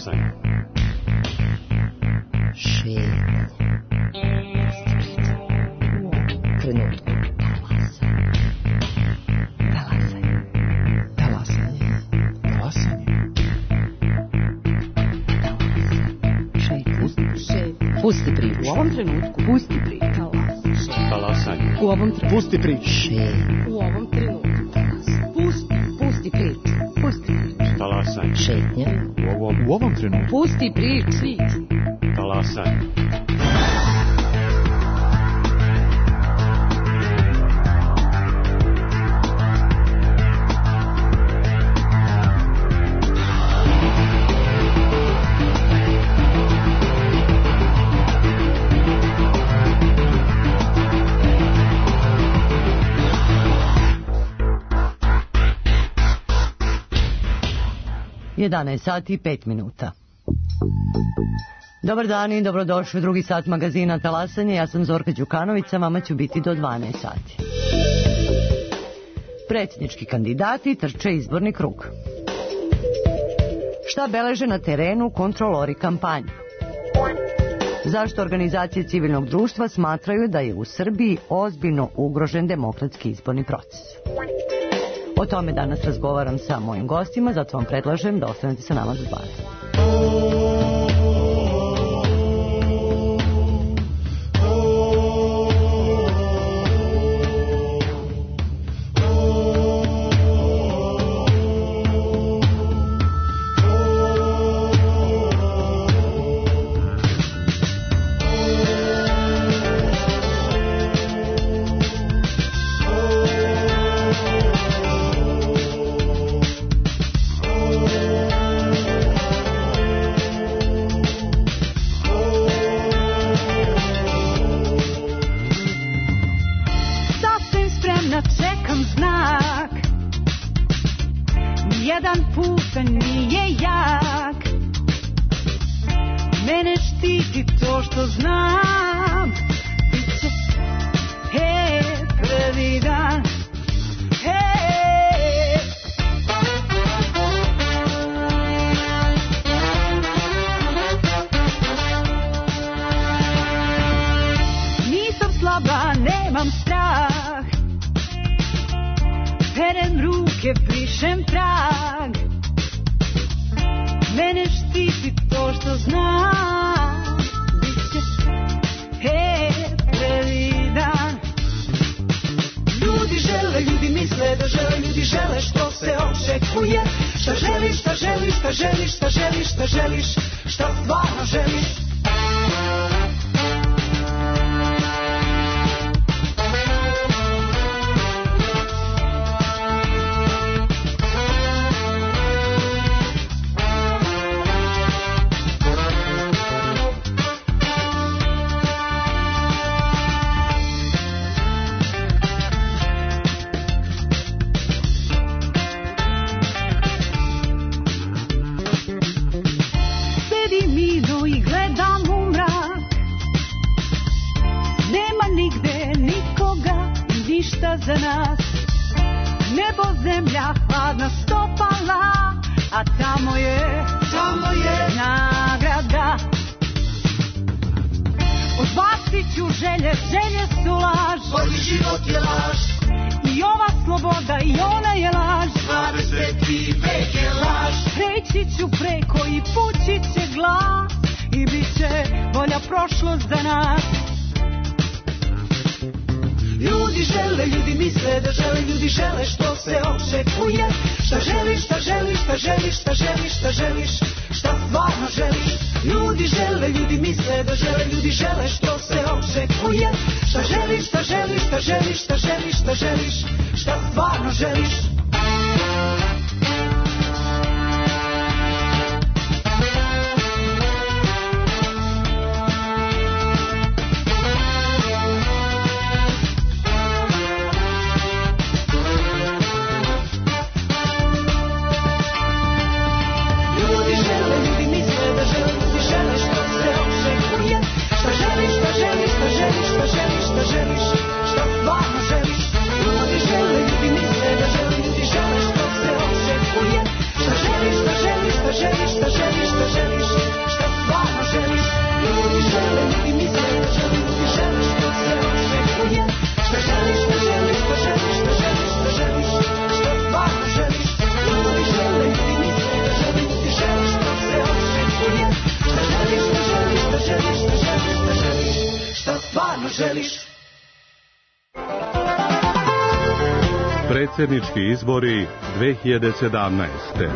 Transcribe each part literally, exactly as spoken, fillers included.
Talasanje. Šetnja. Trenutku. Talasanje. Talasanje. Talasanje. Šetnja. Pusti priču. U ovom trenutku. Pusti priču. Talasanje. U ovom trenutku. Pusti priču. Šetnja. U ovom trenutku. Pusti. Pusti priču. Pusti priču. Talasanje. Šetnja. U ovom, u ovom trenutku. Pusti priču. Talasanje. jedanaest sati i pet minuta. Dobar dan i dobrodošli u drugi sat magazina Talasanje. Ja sam Zorka Đukanović, sa vama ću biti do dvanaest sati. Predsjednički kandidati trče izborni krug. Šta beleže na terenu kontrolori kampanje? Zašto organizacije civilnog društva smatraju da je u Srbiji ozbiljno ugrožen demokratski izborni proces? O tome danas razgovaram sa mojim gostima, zato vam predlažem da ostanete sa nama do dvanaest. Šta želiš, šta želiš, šta želiš, šta stvarno želiš. Ljudi žele, ljudi misle da žele, Predsjednički izbori dve hiljade sedamnaeste.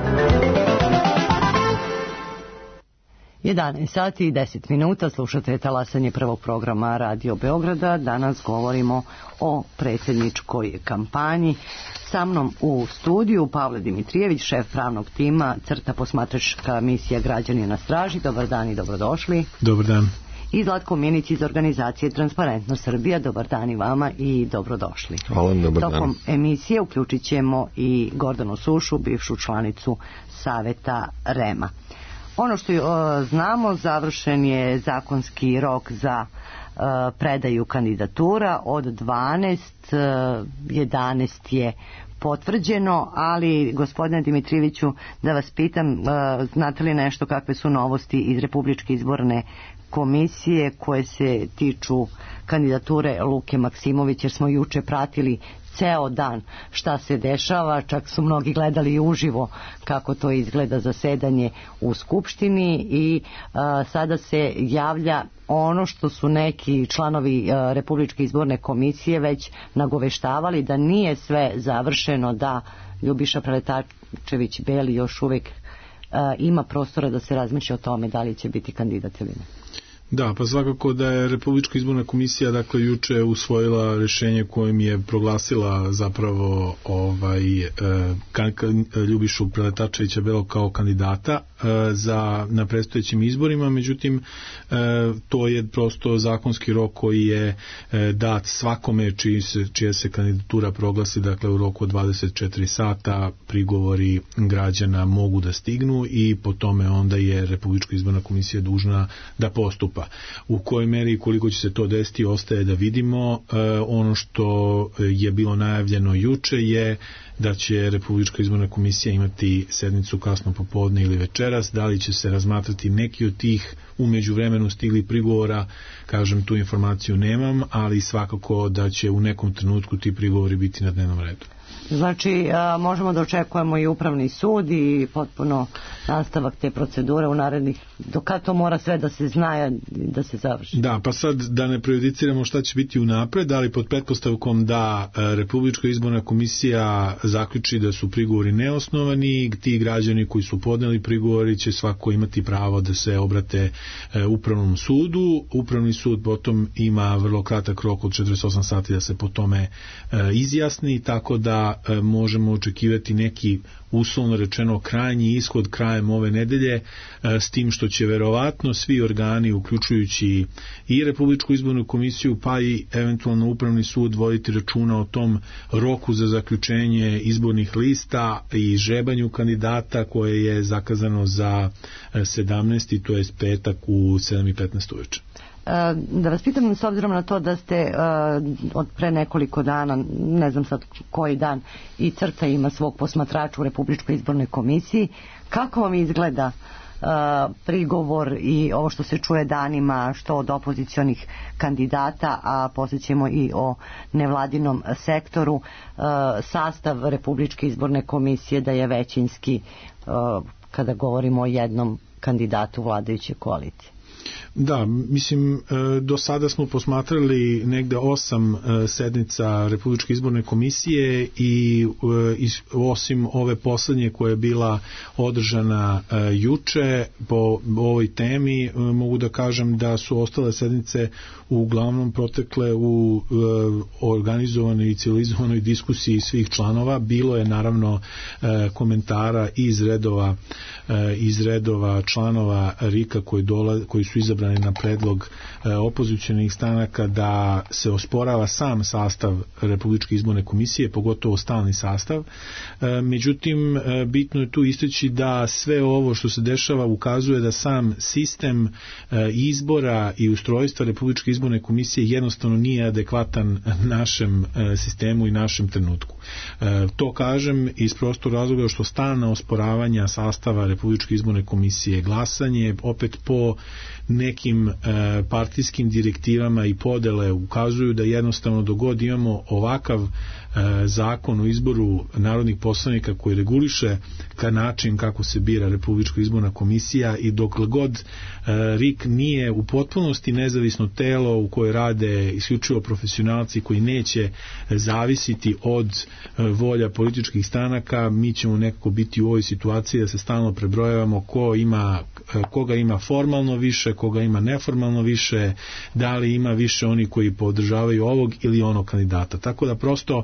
jedanaest sati i deset minuta, slušate talasanje prvog programa Radio Beograda. Danas govorimo o predsjedničkoj kampanji. Sa mnom u studiju Pavle Dimitrijević, šef pravnog tima CRTA posmatračka misija Građani na straži. Dobar dan i dobrodošli. Dobar dan. I Zlatko Minić iz organizacije Transparentno Srbija. Dobar dan i vama i dobrodošli. Hvala, dobar dan. Tokom emisije uključit ćemo i Gordanu Sušu, bivšu članicu Saveta REM-a. Ono što o, znamo, završen je zakonski rok za o, predaju kandidatura od dvanaest, jedanaest je potvrđeno, ali gospodine Dimitrijeviću, da vas pitam, o, znate li nešto kakve su novosti iz Republičke izborne komisije koje se tiču kandidature Luke Maksimović, jer smo juče pratili ceo dan šta se dešava, čak su mnogi gledali uživo kako to izgleda zasedanje u Skupštini i a, sada se javlja ono što su neki članovi a, Republičke izborne komisije već nagoveštavali, da nije sve završeno, da Ljubiša Preletačević Beli još uvijek a, ima prostora da se razmišlja o tome da li će biti kandidat ili ne. Da, pa svakako da je Republička izborna komisija dakle juče usvojila rješenje kojim je proglasila zapravo ovaj e, kan, kan, Ljubišu Preletačevića Belog kao kandidata e, za na predstojećim izborima, međutim e, to je prosto zakonski rok koji je e, dat svakome čiji se, čija se kandidatura proglasi, dakle u roku od dvadeset četiri sata prigovori građana mogu da stignu i po tome onda je Republička izborna komisija dužna da postupa. U kojoj meri i koliko će se to desiti ostaje da vidimo. E, ono što je bilo najavljeno juče je da će Republička izborna komisija imati sednicu kasno popodne ili večeras. Da li će se razmatrati neki od tih u međuvremenu stigli prigovora, kažem, tu informaciju nemam, ali svakako da će u nekom trenutku ti prigovori biti na dnevnom redu. Znači, a, možemo da očekujemo i upravni sud i potpuno nastavak te procedure u narednih, do kada to mora sve da se zna, da se završi. Da, pa sad da ne prejudiciramo šta će biti unapred, ali pod pretpostavkom da Republička izborna komisija zaključi da su prigovori neosnovani, ti građani koji su podneli prigovori će svako imati pravo da se obrate upravnom sudu. Upravni sud potom ima vrlo kratak rok od četrdeset osam sati da se po tome izjasni, tako da možemo očekivati neki, uslovno rečeno, krajnji ishod krajem ove nedelje, s tim što će verovatno svi organi, uključujući i Republičku izbornu komisiju pa i eventualno upravni sud, voditi računa o tom roku za zaključenje izbornih lista i žrebanju kandidata koje je zakazano za sedamnaesti, to je petak u sedam i petnaest uveče. Da vas pitam, s obzirom na to da ste uh, od pre nekoliko dana, ne znam sad koji dan, i CRTA ima svog posmatrača u Republičkoj izbornoj komisiji, kako vam izgleda uh, prigovor i ovo što se čuje danima, što od opozicionih kandidata, a poslije ćemo i o nevladinom sektoru, uh, sastav Republičke izborne komisije da je većinski uh, kada govorimo o jednom kandidatu vladajuće koalicije? Da, mislim, do sada smo posmatrali negde osam sednica Republičke izborne komisije i osim ove poslednje koja je bila održana juče po ovoj temi, mogu da kažem da su ostale sednice uglavnom protekle u organizovanoj i civilizovanoj diskusiji svih članova. Bilo je naravno komentara iz redova iz redova članova RIK-a koji, dola, koji su izabrani na predlog e, opozicionih stranaka da se osporava sam sastav Republičke izborne komisije, pogotovo stalni sastav. E, međutim, e, bitno je tu istaći da sve ovo što se dešava ukazuje da sam sistem e, izbora i ustrojstva Republičke izborne komisije jednostavno nije adekvatan našem e, sistemu i našem trenutku. E, to kažem iz prostog razloga što stalna osporavanja sastava Republičke izborne komisije, glasanje opet po nekim e, partijskim direktivama i podele ukazuju da jednostavno dogod imamo ovakav e, zakon o izboru narodnih poslanika koji reguliše ka način kako se bira Republička izborna komisija i dokle god e, R I K nije u potpunosti nezavisno telo u koje rade isključivo profesionalci koji neće zavisiti od e, volja političkih stranaka, mi ćemo nekako biti u ovoj situaciji da se stalno prebrojavamo ko ima, koga ima formalno više, koga ima neformalno više, da li ima više oni koji podržavaju ovog ili onog kandidata. Tako da prosto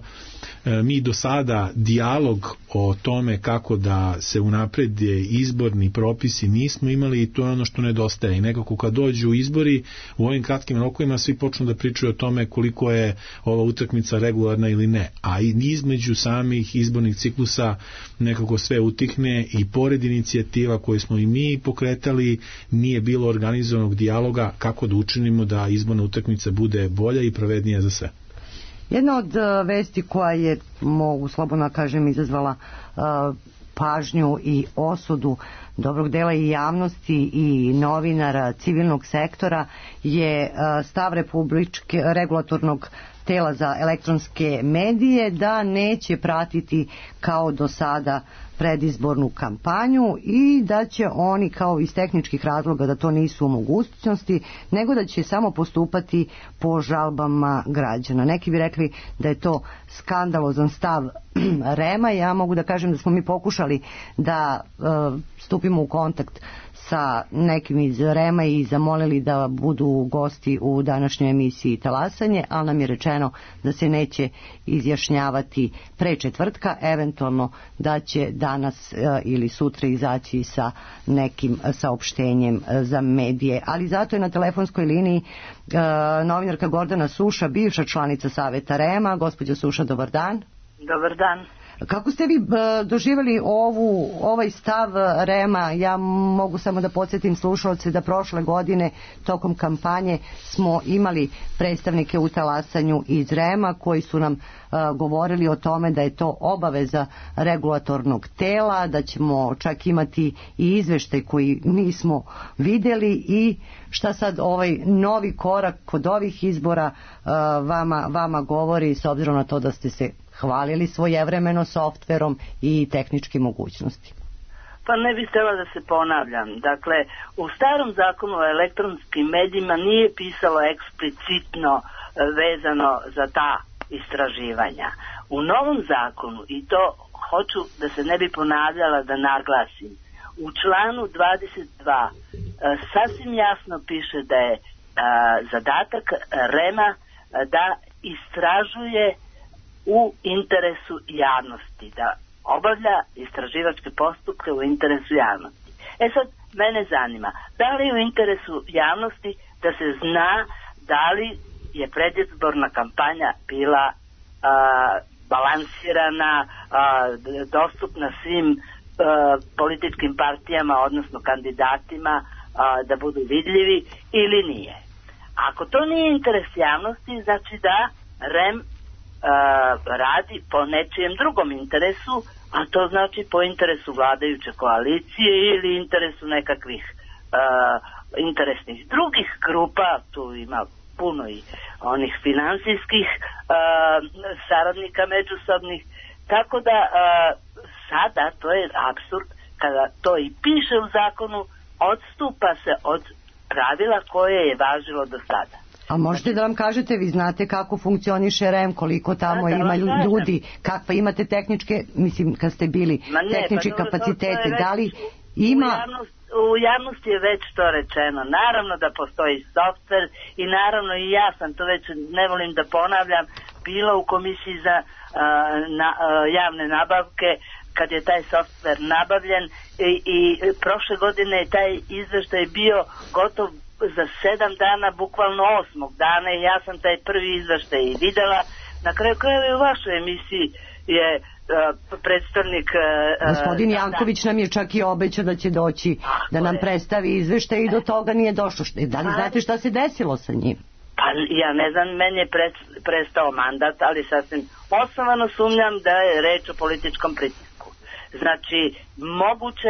mi do sada dijalog o tome kako da se unaprede izborni propisi nismo imali i to je ono što nedostaje. I nekako kad dođu izbori u ovim kratkim rokovima svi počnu da pričaju o tome koliko je ova utakmica regularna ili ne. A između samih izbornih ciklusa nekako sve utihne i pored inicijativa koje smo i mi pokretali nije bilo organizovanog dijaloga kako da učinimo da izborna utakmica bude bolja i pravednija za sve. Jedna od uh, vesti koja je, mogu slobodno kažem, izazvala uh, pažnju i osudu dobrog dela i javnosti i novinara civilnog sektora je uh, stav Republičke regulatornog tela za elektronske medije da neće pratiti kao do sada predizbornu kampanju i da će oni kao iz tehničkih razloga da to nisu u mogućnosti, nego da će samo postupati po žalbama građana. Neki bi rekli da je to skandalozan stav R E M-a. Ja mogu da kažem da smo mi pokušali da uh, stupimo u kontakt sa nekim iz R E M-a i zamolili da budu gosti u današnjoj emisiji Talasanje, ali nam je rečeno da se neće izjašnjavati pre četvrtka, eventualno da će danas e, ili sutra izaći sa nekim saopštenjem e, za medije. Ali zato je na telefonskoj liniji e, novinarka Gordana Suša, bivša članica Saveta R E M-a. Gospođo Suša, dobar dan. Dobar dan. Kako ste vi doživjeli ovu, ovaj stav R E M-a? Ja mogu samo da podsjetim slušalce da prošle godine tokom kampanje smo imali predstavnike u Talasanju iz R E M-a koji su nam uh, govorili o tome da je to obaveza regulatornog tela, da ćemo čak imati i izveštaj koji nismo vidjeli. I šta sad ovaj novi korak kod ovih izbora uh, vama, vama govori, s obzirom na to da ste se hvalili svojevremeno softverom i tehničkim mogućnosti? Pa ne bih htjela da se ponavljam. Dakle, u starom zakonu o elektronskim medijima nije pisalo eksplicitno vezano za ta istraživanja. U novom zakonu, i to hoću da se ne bi ponavljala da naglasim, u članu dvadeset dva sasvim jasno piše da je zadatak R E M-a da istražuje u interesu javnosti, da obavlja istraživačke postupke u interesu javnosti. E sad, mene zanima, da li je u interesu javnosti da se zna da li je predizborna kampanja bila a, balansirana, a, dostupna svim a, političkim partijama, odnosno kandidatima, a, da budu vidljivi ili nije. Ako to nije interes javnosti, znači da R E M Uh, radi po nečijem drugom interesu, a to znači po interesu vladajuće koalicije ili interesu nekakvih uh, interesnih drugih grupa. Tu ima puno i onih finansijskih uh, saradnika međusobnih, tako da uh, sada to je apsurd kada to i piše u zakonu, odstupa se od pravila koje je važilo do sada. A možete da vam kažete, vi znate kako funkcioniše R E M, koliko tamo da, da, ima ljudi, kakve imate tehničke, mislim kad ste bili, ne, tehničke pa, kapacitete, da li ima... U, javnost, u javnosti je već to rečeno, naravno da postoji softver i naravno i ja sam to već, ne volim da ponavljam, bila u komisiji za uh, na, uh, javne nabavke kad je taj softver nabavljen i, i prošle godine je taj izveštaj bio gotov za sedam dana, bukvalno osmog dana, i ja sam taj prvi izveštaj i videla. Na kraju krajeva i u vašoj emisiji je uh, predstavnik... Uh, Gospodin Janković nam je čak i obećao da će doći da nam predstavi izveštaj i do toga nije došlo. Da li znate šta se desilo sa njim? Pa ja ne znam, meni je prestao mandat, ali sasvim osnovano sumnjam da je reč o političkom pritisku. Znači, moguće,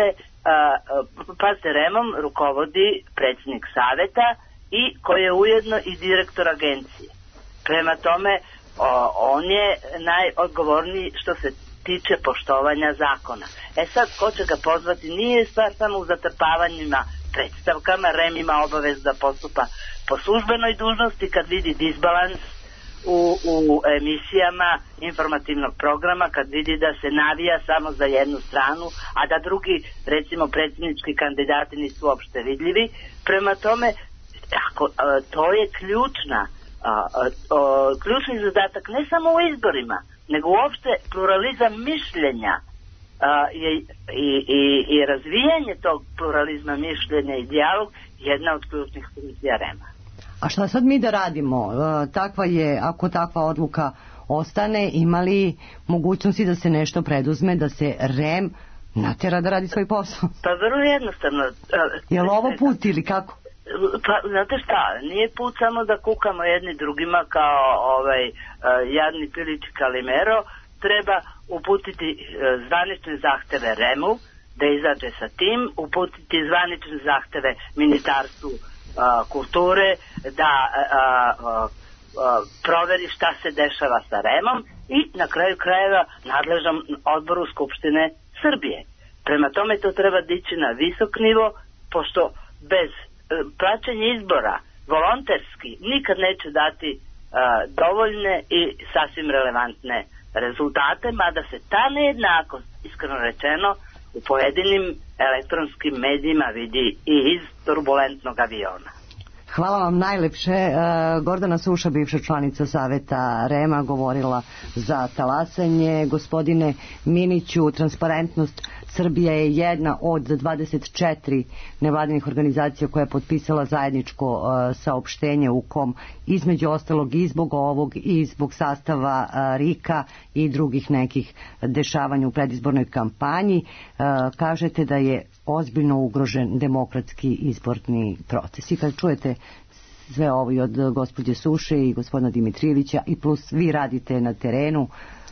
pazite, REM-om rukovodi predsjednik saveta i koji je ujedno i direktor agencije. Prema tome, o, on je najodgovorniji što se tiče poštovanja zakona. E sad, ko će ga pozvati, nije stvar samo u zatrpavanjima predstavkama. REM ima obavez da postupa po službenoj dužnosti kad vidi disbalans u, u emisijama informativnog programa, kad vidi da se navija samo za jednu stranu, a da drugi, recimo predsjednički kandidati nisu uopšte vidljivi. Prema tome, ako, to je ključna A, a, a, ključni zadatak ne samo u izborima, nego uopšte pluralizam mišljenja a, je, i, i, i razvijanje tog pluralizma mišljenja i dijalog jedna od ključnih funkcija REM-a. A šta sad mi da radimo? E, takva je, ako takva odluka ostane, imali mogućnosti da se nešto preduzme, da se REM natera da radi svoj posao? Pa vrlo jednostavno. Je li ovo put ili kako? Pa, znate šta, nije put samo da kukamo jedni drugima kao ovaj uh, jadni pilići Kalimero, treba uputiti uh, zvanične zahteve REM-u da izađe sa tim, uputiti zvanične zahteve Ministarstvu uh, kulture da uh, uh, uh, proveri šta se dešava sa REM-om i na kraju krajeva nadležnom odboru Skupštine Srbije. Prema tome to treba dići na visok nivo, pošto bez praćenje izbora volonterski nikad neće dati uh, dovoljne i sasvim relevantne rezultate, mada se ta nejednakost, iskreno rečeno, u pojedinim elektronskim medijima vidi i iz turbulentnog aviona. Hvala vam najlepše. Gordana Suša, bivša članica Saveta REM-a, govorila za talasanje. Gospodine Miniću, Transparentnost Srbija je jedna od dvadeset četiri nevladinih organizacija koja je potpisala zajedničko saopštenje u kom između ostalog i zbog ovog i zbog sastava RIK-a i drugih nekih dešavanja u predizbornoj kampanji kažete da je ozbiljno ugrožen demokratski izborni proces. I kad čujete sve ovo i od gospođe Suše i gospodina Dimitrijevića i plus vi radite na terenu,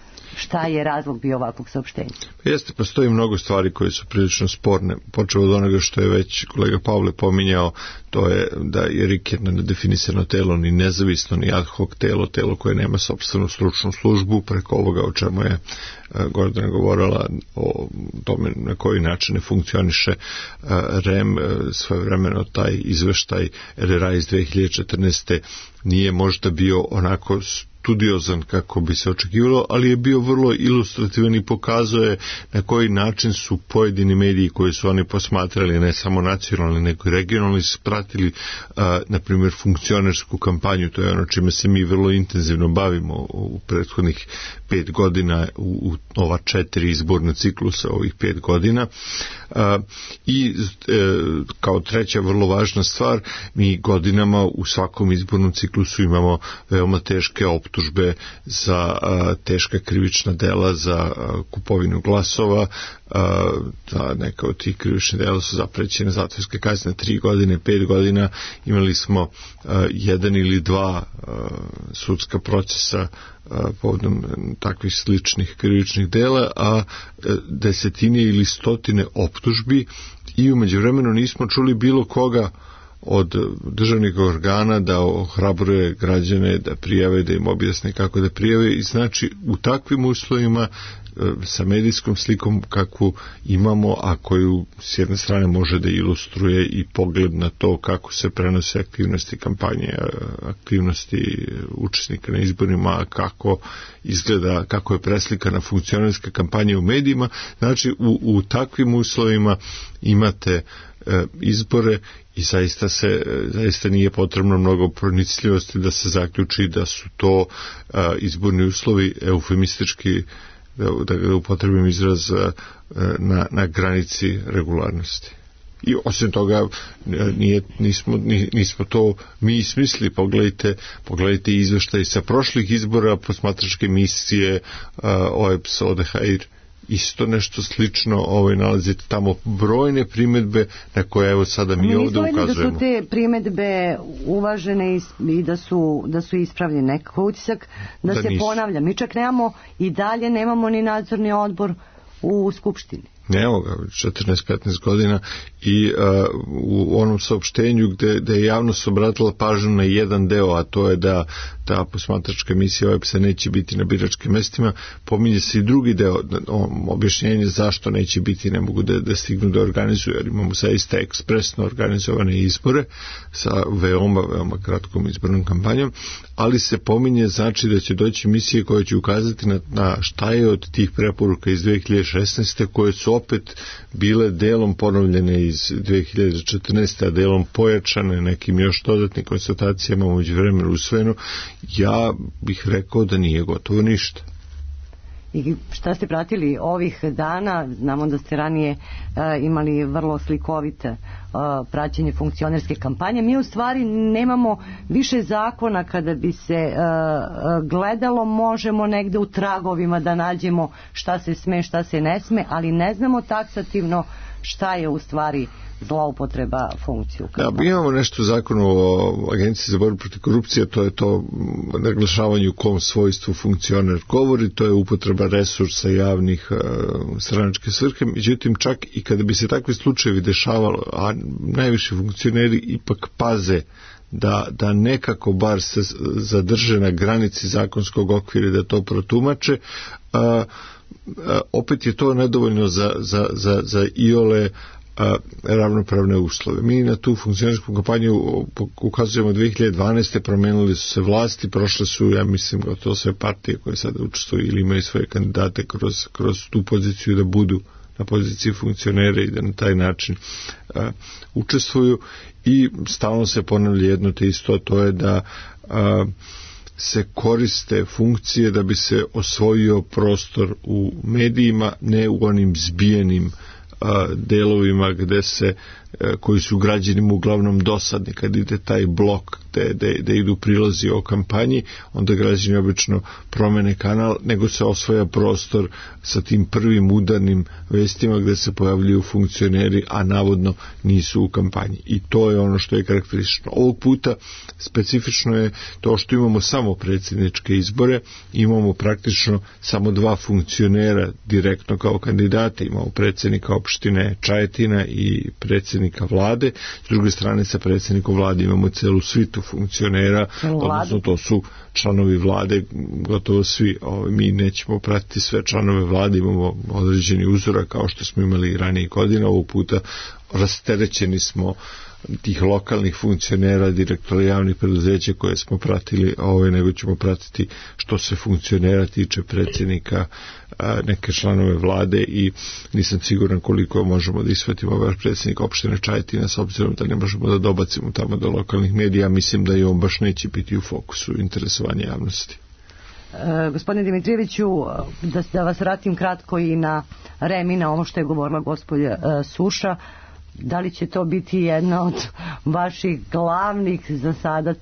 šta je razlog bio ovakvog saopštenja? Jeste, postoji mnogo stvari koje su prilično sporne. Počeo od onoga što je već kolega Pavle pominjao, to je da je RIK jedno nedefinisano telo, ni nezavisno, ni ad hoc telo, telo koje nema sopstvenu stručnu službu, preko ovoga o čemu je Gordana govorila o tome na koji način ne funkcioniše REM. Svojevremeno taj izveštaj R R A iz dve hiljade četrnaeste nije možda bio onako studiozan kako bi se očekivalo, ali je bio vrlo ilustrativan i pokazuje na koji način su pojedini mediji koji su oni posmatrali, ne samo nacionalni nego i regionalni, pratili a, na primjer funkcionersku kampanju. To je ono čime se mi vrlo intenzivno bavimo u prethodnih pet godina u, u ova četiri izborna ciklusa ovih pet godina. A, i e, kao treća vrlo važna stvar, mi godinama u svakom izbornom ciklusu imamo veoma teške optužbe za a, teška krivična dela, za a, kupovinu glasova. A, da neka od tih krivičnih dela su zaprećene zatvorske kazne tri godine, pet godina. Imali smo a, jedan ili dva a, sudska procesa povodom takvih sličnih krivičnih dela, a desetine ili stotine optužbi i u međuvremenu nismo čuli bilo koga od državnih organa da ohrabruje građane da prijave, da im objasne kako da prijave. I znači u takvim uslovima sa medijskom slikom kakvu imamo, a koju s jedne strane može da ilustruje i pogled na to kako se prenose aktivnosti kampanje, aktivnosti učesnika na izborima, kako izgleda, kako je preslikana funkcionerska kampanja u medijima. Znači u, u takvim uslovima imate e, izbore i zaista se zaista nije potrebno mnogo pronicljivosti da se zaključi da su to a, izborni uslovi eufemistički, da, da upotrebim izraz, a, na, na granici regularnosti. I osim toga nije, nismo, nismo to mi smislili. Pogledajte, pogledajte izveštaj sa prošlih izbora, posmatračke misije O E B S, O D H I R, isto nešto slično, ovaj, nalazite tamo brojne primedbe na koje evo sada mi ovdje ukazujemo. Da su te primedbe uvažene i da su, da su ispravljene, nekako utisak da, da se nisu. Ponavlja. Mi čak nemamo i dalje nemamo ni nadzorni odbor u Skupštini. Evo ga, četrnaest petnaest godina i uh, u onom saopštenju gde, gde je javnost obratila pažnju na jedan deo, a to je da ta posmatračka emisija O E B S-a neće biti na biračkim mestima, pominje se i drugi deo, objašnjenje zašto neće biti, ne mogu da, da stignu da organizuju, jer imamo zaista ekspresno organizovane izbore sa veoma, veoma kratkom izbornom kampanjom, ali se pominje znači da će doći emisije koje će ukazati na, na šta je od tih preporuka iz dve hiljade šesnaeste koje su opet bile delom ponovljene iz dve hiljade četrnaeste. a delom pojačane nekim još dodatnim konstatacijama umeđu vremenu usvojeno. Ja bih rekao da nije gotovo ništa. I šta ste pratili ovih dana? Znamo da ste ranije uh, imali vrlo slikovite uh, praćenje funkcionerske kampanje. Mi u stvari nemamo više zakona kada bi se uh, gledalo, možemo negde u tragovima da nađemo šta se sme, šta se ne sme, ali ne znamo taksativno šta je u stvari zloupotreba funkciju. Da, imamo nešto u zakonu o Agenciji za borbu protiv korupcije, to je to naglašavanje u kom svojstvu funkcioner govori, to je upotreba resursa javnih e, stranačke svrhe, međutim čak i kada bi se takvi slučajevi dešavalo, a najviši funkcioneri ipak paze da, da nekako bar se zadrže na granici zakonskog okvira da to protumače, a, a, opet je to nedovoljno za, za, za, za iole A, ravnopravne uslove. Mi na tu funkcionersku kampanju ukazujemo dve hiljade dvanaeste. promenili su se vlasti, prošle su, ja mislim, gotovo sve partije koje sada učestvuju ili imaju svoje kandidate kroz, kroz tu poziciju da budu na poziciji funkcionera i da na taj način a, učestvuju i stalno se ponavlja jedno te isto, to je da a, se koriste funkcije da bi se osvojio prostor u medijima, ne u onim zbijenim delovima gde se, koji su građanima uglavnom dosadni. Kad ide taj blok gde, gde, gde idu prilozi o kampanji, onda građani obično promene kanal, nego se osvaja prostor sa tim prvim udarnim vestima gde se pojavljuju funkcioneri, a navodno nisu u kampanji. I to je ono što je karakteristično. Ovog puta specifično je to što imamo samo predsjedničke izbore, imamo praktično samo dva funkcionera direktno kao kandidate, imamo predsjednika opštine Čajetina i predsjednika vlade, s druge strane sa predsjednikom vlade imamo celu svitu funkcionera, odnosno to su članovi vlade, gotovo svi. O, mi nećemo pratiti sve članove vlade, imamo određeni uzorak kao što smo imali i ranije godina, ovog puta rasterećeni smo tih lokalnih funkcionera, direktora javnih preduzeća koje smo pratili, ove nego ćemo pratiti što se funkcionera tiče predsjednika, a, neke članove vlade i nisam siguran koliko možemo da ishvatimo vaš predsjednik opštine Čajetina s obzirom da ne možemo da dobacimo tamo do lokalnih medija, mislim da i on baš neće biti u fokusu interesovanja javnosti. E, gospodine Dimitrijeviću, da, da vas vratim kratko i na R E M i na ovo što je govorila gospođa e, Suša. Da li će to biti jedna od vaših glavnih za sada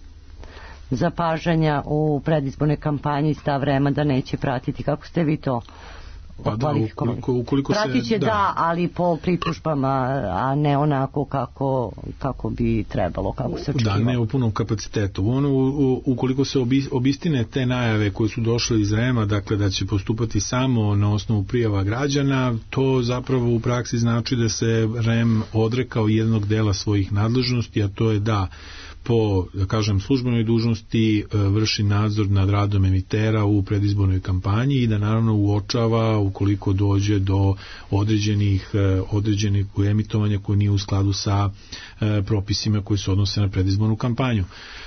zapažanja u predizbornoj kampanji, stav R E M-a da neće pratiti? Kako ste vi to pa da, ukoliko, ukoliko pratit će se, da. da, ali po pritužbama, a ne onako kako, kako bi trebalo, kako se očekivalo. Da, ne u punom kapacitetu. Ono, u, ukoliko se obi, obistine te najave koje su došle iz R E M-a, dakle da će postupati samo na osnovu prijava građana, to zapravo u praksi znači da se R E M odrekao jednog dela svojih nadležnosti, a to je da po, da kažem, službenoj dužnosti vrši nadzor nad radom emitera u predizbornoj kampanji i da naravno uočava ukoliko dođe do određenih određenih emitovanja koje nije u skladu sa propisima koji se odnose na predizbornu kampanju.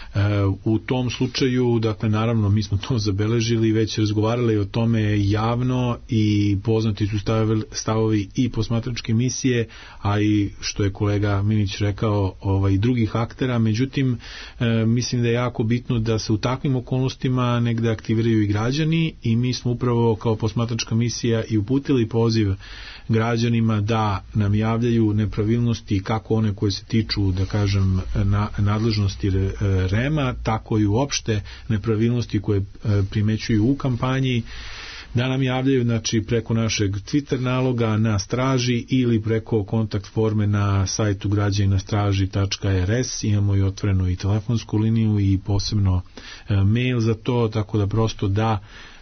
U tom slučaju, dakle, naravno, mi smo to zabeležili i već razgovarali o tome javno i poznati su stavovi i posmatračke emisije, a i što je kolega Minić rekao, ovaj, drugih aktera. Međutim, e, mislim da je jako bitno da se u takvim okolnostima negde aktiviraju i građani i mi smo upravo kao posmatračka misija i uputili poziv građanima da nam javljaju nepravilnosti, kako one koje se tiču, da kažem, na, nadležnosti R E M-a, tako i uopšte nepravilnosti koje primećuju u kampanji, da nam javljaju, znači, preko našeg Twitter naloga na straži ili preko kontakt forme na sajtu građani na straži tačka er es. Imamo i otvorenu i telefonsku liniju i posebno e, mail za to, tako da prosto da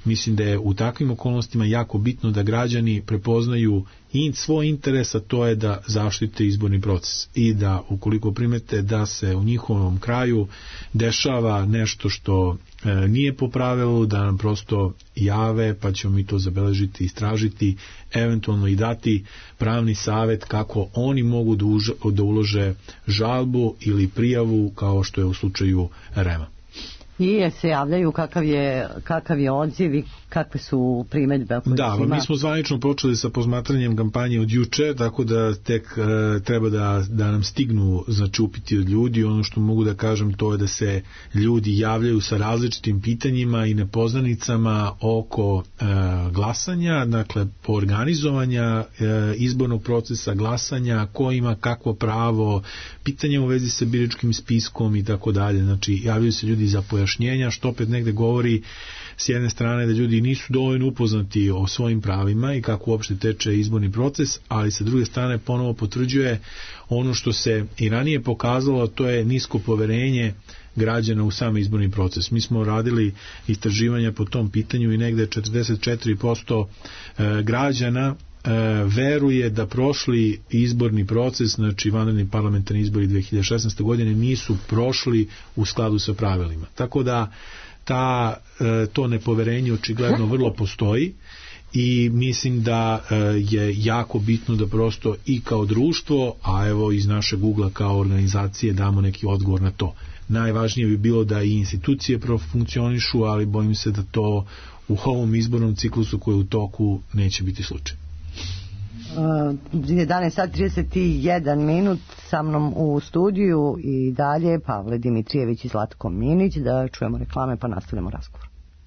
Mislim da je u takvim okolnostima jako bitno da građani prepoznaju i svoj interes, a to je da zaštite izborni proces i da ukoliko primete da se u njihovom kraju dešava nešto što e, nije po pravilu, da nam prosto jave, pa ćemo mi to zabeležiti, istražiti, eventualno i dati pravni savet kako oni mogu da, už, da ulože žalbu ili prijavu kao što je u slučaju Rema. I se javljaju kakav je, kakav je odziv i kakve su primedbe? Da, mi smo zvanično počeli sa posmatranjem kampanje od juče, tako da tek e, treba da, da nam stignu znači upiti od ljudi. Ono što mogu da kažem to je da se ljudi javljaju sa različitim pitanjima i nepoznanicama oko e, glasanja, dakle po organizovanja e, izbornog procesa glasanja, ko ima kakvo pravo, pitanje u vezi sa biračkim spiskom i tako dalje. Znači javljaju se ljudi za pojašnjenja, što opet negde govori s jedne strane da ljudi nisu dovoljno upoznati o svojim pravima i kako uopšte teče izborni proces, ali sa druge strane ponovo potvrđuje ono što se i ranije pokazalo, to je nisko poverenje građana u sam izborni proces. Mi smo radili istraživanja po tom pitanju i negde četrdeset četiri posto građana veruje da prošli izborni proces, znači vanredni parlamentarni izbori dve hiljade šesnaeste. godine nisu prošli u skladu sa pravilima. Tako da ta, to nepoverenje očigledno vrlo postoji i mislim da je jako bitno da prosto i kao društvo, a evo iz našeg ugla kao organizacije damo neki odgovor na to. Najvažnije bi bilo da i institucije profunkcionišu, ali bojim se da to u ovom izbornom ciklusu koji je u toku neće biti slučaj. jedanaest sati trideset jedan minut, sa mnom u studiju i dalje Pavle Dimitrijević i Zlatko Minić. Da čujemo reklame pa nastavljamo razgovor.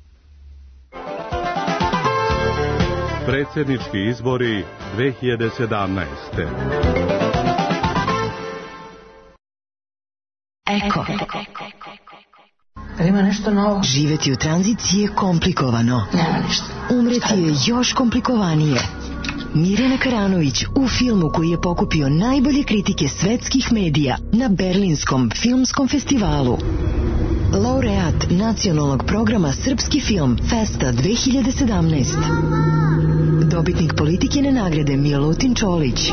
Predsjednički izbori dve hiljade sedamnaeste. Eko. Ima nešto novo? Živeti u tranziciji je komplikovano. Nema ništa. Umreti je još komplikovanije. Mirjana Karanović u filmu koji je pokupio najbolje kritike svetskih medija na Berlinskom filmskom festivalu. Laureat nacionalnog programa Srpski film Festa dve hiljade sedamnaeste. Dobitnik Politikine nagrade Milutin Čolić.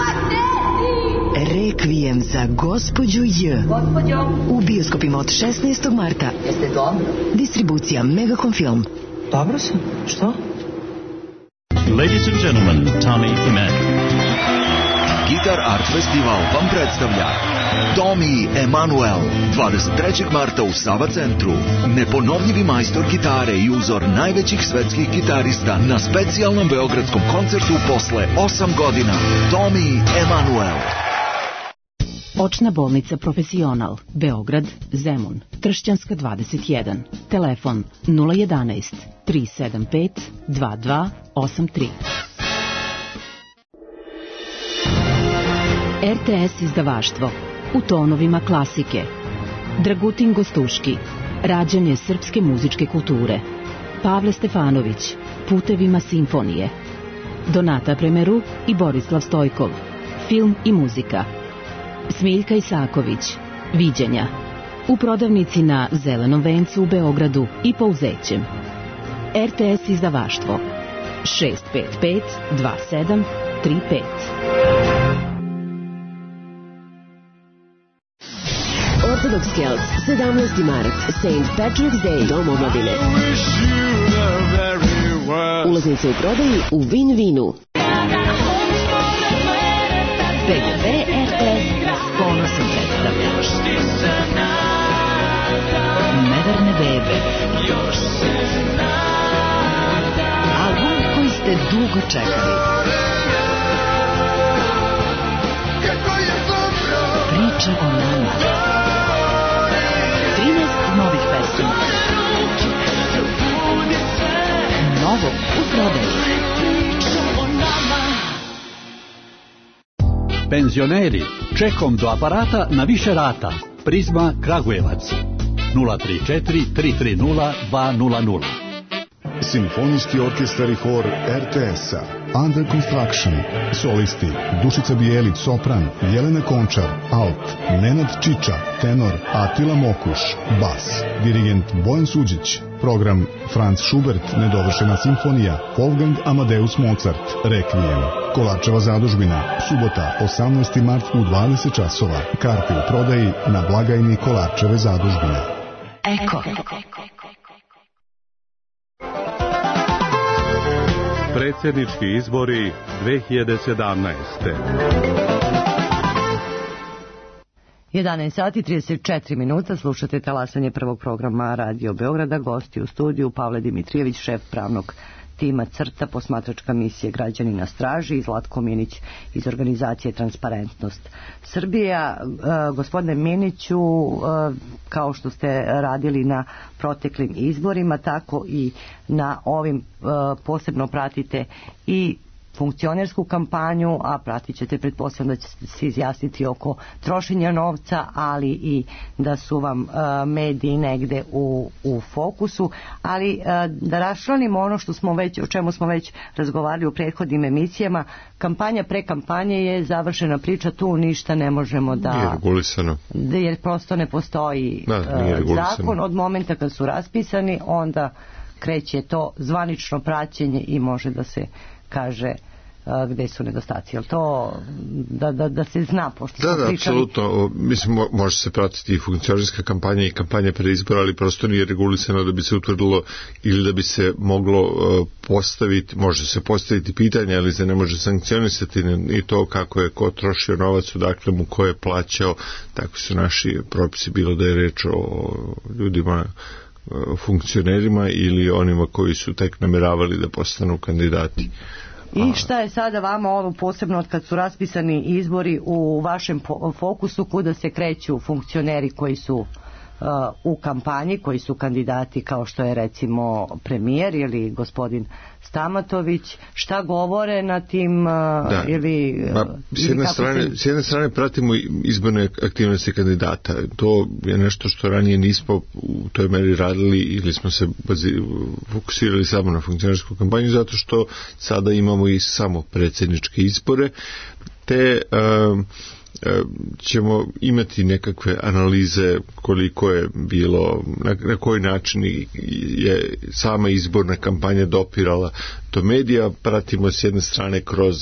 Rekvijem za gospođu J. U bioskopima od šesnaestog marta. Jeste dobro? Distribucija Megacom Film. Dobro sam. Što? Ladies and gentlemen, Tommy Emanuel. Gitar Art Festival vam predstavlja Tommy Emanuel dvadeset trećeg marta u Sava centru. Neponovljivi majstor gitare i uzor najvećih svetskih gitarista na specijalnom beogradskom koncertu posle osam godina. Tommy Emanuel. Očna bolnica Profesional, Beograd, Zemun, Tršćanska dvadeset jedan. Telefon nula jedanaest tri sedam pet dva dva osam tri. R T S izdavaštvo u tonovima klasike. Dragutin Gostuški, rađanje srpske muzičke kulture. Pavle Stefanović, putevima simfonije. Donata Premeru i Borislav Stojkov, film i muzika. Smiljka Isaković, viđenja. U prodavnici na Zelenom vencu u Beogradu i Pouzećem. R T S izdavaštvo šest pet pet dva sedam tri pet. Orthodox Celts, sedamnaesti mart, Saint Patrick's Day, Dom omladine. Ulaznice u prodaji u Vin Vinu. P G P R T S s ponosom predstavlja Neverne bebe, album koji ste dugo čekali. Priča o nama. trinaest novih pesama. Novo u prodaju. Penzioneri, čekom do aparata na više rata. Prizma Kragujevac nula tri četiri tri tri nula dva nula nula. Simfonijski orkestar i hor er te es-a. Under Construction. Solisti Dušica Bijelić, sopran, Jelena Končar, alt, Nenad Čiča, tenor, Atila Mokuš, bas, dirigent Bojan Suđić. Program Franz Schubert, nedovršena simfonija, Wolfgang Amadeus Mozart, Requiem. Kolarčeva zadužbina, subota, osamnaesti mart u dvadeset časova. Karte u prodaji na blagajni Kolarčeve zadužbine. Eko. Predsjednički izbori dve hiljade sedamnaeste. jedanaest sati trideset četiri minuta, slušate talasanje prvog programa Radio Beograda. Gosti u studiju Pavle Dimitrijević, šef pravnog tima CRTA, posmatračka misija Građani na straži, i Zlatko Minić iz organizacije Transparentnost Srbija. E, gospodine Miniću, e, kao što ste radili na proteklim izborima, tako i na ovim e, posebno pratite i funkcionersku kampanju, a pratit ćete, pretpostavljam da ćete se izjasniti oko trošenja novca, ali i da su vam uh, mediji negde u, u fokusu, ali uh, da raščlanimo ono što smo već, o čemu smo već razgovarali u prethodnim emisijama. Kampanja pre kampanje je završena priča, tu ništa ne možemo da... Nije regulisano. Da, jer prosto ne postoji da, uh, zakon. Od momenta kad su raspisani, onda kreće to zvanično praćenje i može da se kaže a, gde su nedostaci. Jel to da, da, da se zna, pošto da, smo da, pričali... apsolutno. Mislim, može se pratiti i funkcionarska kampanja i kampanja pre izbora, ali prosto nije regulisano da bi se utvrdilo ili da bi se moglo uh, postaviti, može se postaviti pitanje, ali se ne može sankcionisati i to kako je ko trošio novac, odakle mu ko je plaćao. Tako su naši propisi, bilo da je reč o ljudima, funkcionerima ili onima koji su tek nameravali da postanu kandidati. I šta je sada vama ovo posebno od kad su raspisani izbori u vašem fokusu, kuda se kreću funkcioneri koji su uh, u kampanji, koji su kandidati kao što je recimo premijer ili gospodin Stamatović, šta govore na tim uh, ili, Ma, s, jedne strane, se... s jedne strane pratimo izborne aktivnosti kandidata. To je nešto što ranije nismo u toj meri radili ili smo se bazi, fokusirali samo na funkcionarsku kampanju, zato što sada imamo i samo predsjedničke izbore, te um, ćemo imati nekakve analize koliko je bilo, na, na koji način je sama izborna kampanja dopirala do medija. Pratimo s jedne strane kroz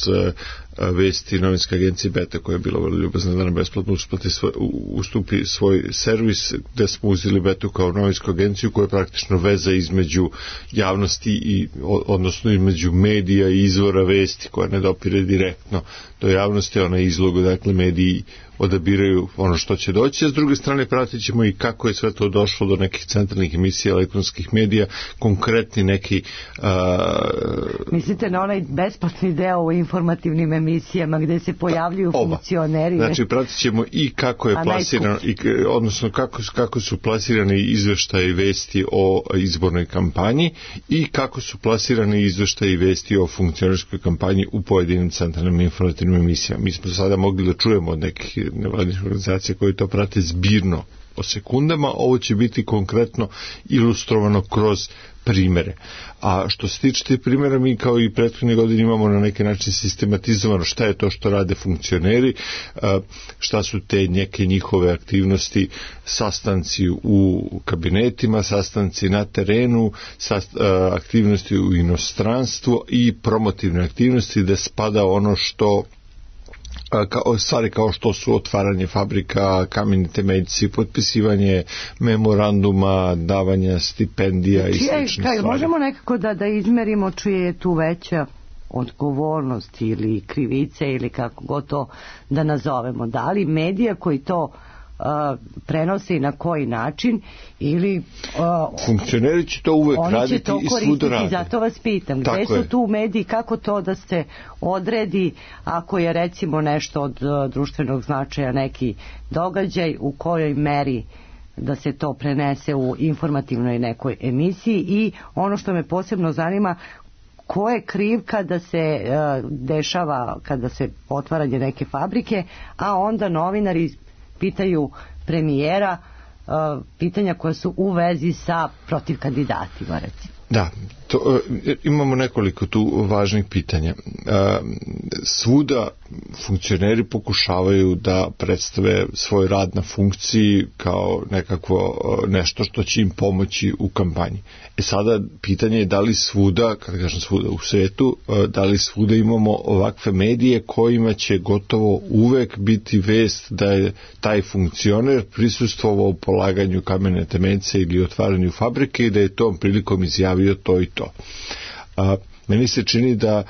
vesti novinske agencije Beta, koja je bila vrlo ljubazna da nam besplatno svoj, ustupi svoj servis, gde smo uzeli Betu kao novinsku agenciju koja je praktično veza između javnosti i odnosno između medija i izvora vesti, koja ne dopire direktno do javnosti, ona je izlogo, dakle mediji odabiraju ono što će doći, a s druge strane pratit ćemo i kako je sve to došlo do nekih centralnih emisija elektronskih medija, konkretni neki... A... Mislite na onaj besplatni deo u informativnim emisijama gdje se pojavljuju Oba. funkcioneri? Znači pratit ćemo i kako je plasirano, i, odnosno kako, kako su plasirani izveštaji vesti o izbornoj kampanji i kako su plasirani izveštaji vesti o funkcionerskoj kampanji u pojedinim centralnim informativnim emisijama. Mi smo sada mogli da čujemo od nekih nevladinih organizacija koji to prate zbirno o sekundama, ovo će biti konkretno ilustrovano kroz primere. A što se tiče te primjera, mi kao i prethodne godine imamo na neki način sistematizovano šta je to što rade funkcioneri, šta su te neke njihove aktivnosti, sastanci u kabinetima, sastanci na terenu, aktivnosti u inostranstvu i promotivne aktivnosti, da spada ono što kao, stvari kao što su otvaranje fabrika, kameni temeljci, potpisivanje memoranduma, davanja stipendija i slične stvari. Možemo nekako da, da izmerimo čije je tu veća odgovornost ili krivice ili kako god to da nazovemo. Da li medija koji to Uh, prenose i na koji način ili uh, funkcioneri će to uvek raditi i svuda rade. Zato vas pitam, gde su tu mediji, kako to da se odredi ako je recimo nešto od uh, društvenog značaja, neki događaj, u kojoj meri da se to prenese u informativnoj nekoj emisiji. I ono što me posebno zanima, ko je kriv kada se uh, dešava, kada se otvaranje neke fabrike, a onda novinari pitaju premijera uh, pitanja koja su u vezi sa protiv kandidatima, recimo. Da, to, imamo nekoliko tu važnih pitanja. Svuda funkcioneri pokušavaju da predstave svoj rad na funkciji kao nekakvo nešto što će im pomoći u kampanji. E sada pitanje je da li svuda, kada kažem svuda u svetu, da li svuda imamo ovakve medije kojima će gotovo uvek biti vest da je taj funkcioner prisustvovao u polaganju kamene temeljce ili otvaranju fabrike i da je tom prilikom izjavio to i to. A, meni se čini da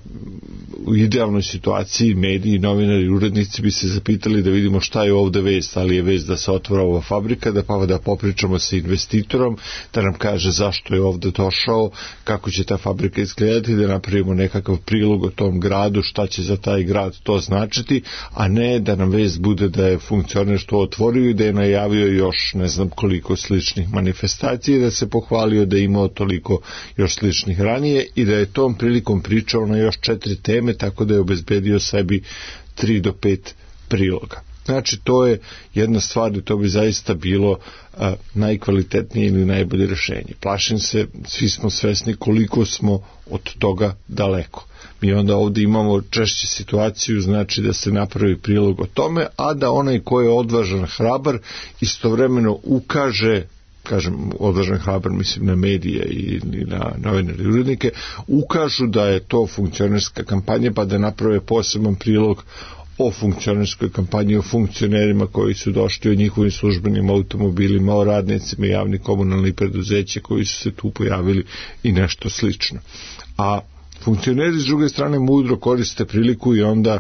u idealnoj situaciji mediji, novinari i urednici bi se zapitali da vidimo šta je ovde vest, ali je vest da se otvara ova fabrika, da pa da popričamo sa investitorom, da nam kaže zašto je ovde došao, kako će ta fabrika izgledati, da napravimo nekakav prilog o tom gradu, šta će za taj grad to značiti, a ne da nam vest bude da je funkcioner što otvorio i da je najavio još ne znam koliko sličnih manifestacija, da se pohvalio da je imao toliko još sličnih ranije i da je tom prilikom pričao na još četiri teme, tako da je obezbedio sebi tri do pet priloga. Znači, to je jedna stvar i to bi zaista bilo a, najkvalitetnije ili najbolje rešenje. Plašim se, svi smo svesni koliko smo od toga daleko. Mi onda ovdje imamo češće situaciju, znači da se napravi prilog o tome, a da onaj ko je odvažan, hrabar, istovremeno ukaže, kažem, odvažan hrabar, mislim na medije i na novinare i urednike, ukažu da je to funkcionerska kampanja, pa da naprave poseban prilog o funkcionerskoj kampanji, o funkcionerima koji su došli, o njihovim službenim automobilima, o radnicima javnih komunalnih preduzeća koji su se tu pojavili i nešto slično. A funkcioneri s druge strane mudro koriste priliku i onda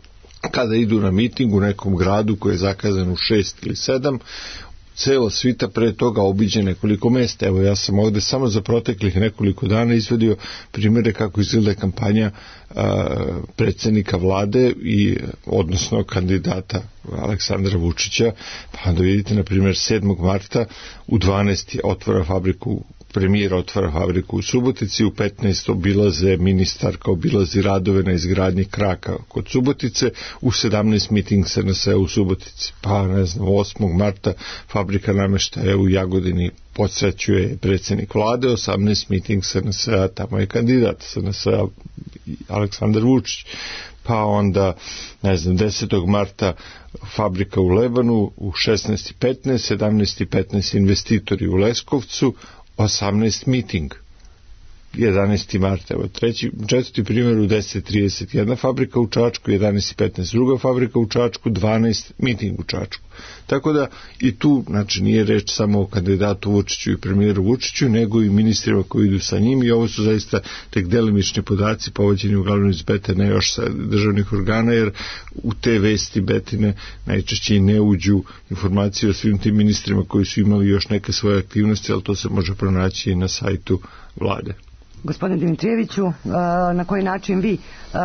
kada idu na miting u nekom gradu koji je zakazan u šest ili sedam, cela svita pre toga obiđe nekoliko mesta. Evo, ja sam ovde samo za proteklih nekoliko dana izvedio primjere kako izgleda kampanja a, predsjednika vlade i odnosno kandidata Aleksandra Vučića. Pa da vidite, na primjer, sedmog marta u dvanaest je otvara fabriku premijer otvara fabriku u Subotici, u petnaest obilaze ministarka, obilazi radove na izgradnji kraka kod Subotice, u sedamnaest miting se na u Subotici, pa ne znam, osmog marta fabrika nameštaja u Jagodini podsrećuje predsjednik vlade, osamnaest miting se na tamo je kandidat se na Aleksandar Vučić, pa onda, ne znam, desetog marta fabrika u Lebanu, u šesnaest i petnaest, sedamnaest i petnaest investitori u Leskovcu, osamnaest miting, jedanaesti marta, evo treći, četvrti primjer u deset trideset jedna fabrika u Čačku, jedanaest i petnaest druga fabrika u Čačku, dvanaest miting u Čačku. Tako da i tu, znači, nije reč samo o kandidatu Vučiću i premijeru Vučiću, nego i ministrima koji idu sa njim i ovo su zaista tek delimični podaci povođeni uglavnom iz Betine, još sa državnih organa, jer u te vesti Betine najčešće i ne uđu informacije o svim tim ministrima koji su imali još neke svoje aktivnosti, ali to se može pronaći i na sajtu vlade. Gospodine Dimitrijeviću, na koji način vi